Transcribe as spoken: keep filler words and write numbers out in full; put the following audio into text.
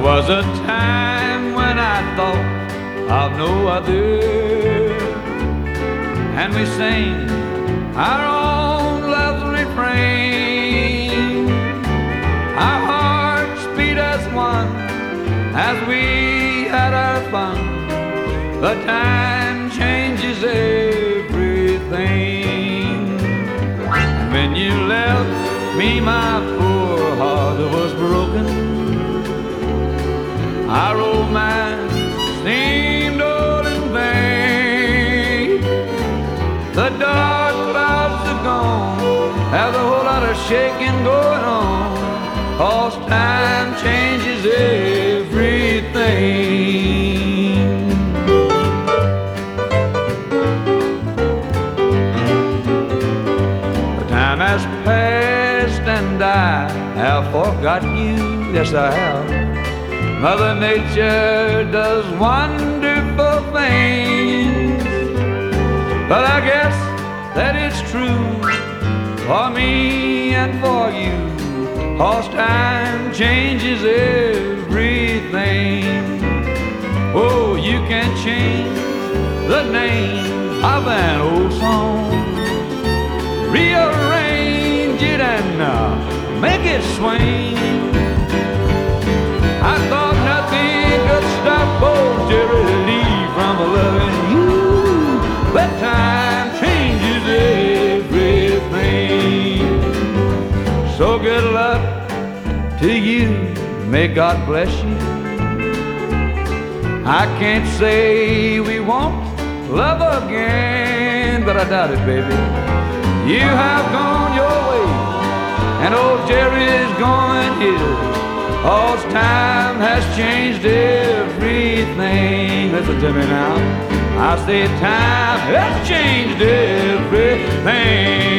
was a time when I thought of no other, and we sang our own love's refrain. Our hearts beat as one as we had our fun. The time changes everything. And when you left me, my poor heart was broken. Our romance seemed all in vain. The dark clouds are gone, there's a whole lot of shaking going on, 'cause time changes everything. The time has passed and I have forgotten you, yes I have. Mother Nature does wonderful things, but I guess that it's true for me and for you, 'cause time changes everything. Oh, you can change the name of an old song, rearrange it and uh, make it swing. I thought nothing could stop old Jerry Lee from loving you, but time changes everything. So good luck to you, may God bless you. I can't say we won't love again, but I doubt it, baby. You have gone your way, and old Jerry's going his. All time has changed everything. Listen to me now. I say time has changed everything.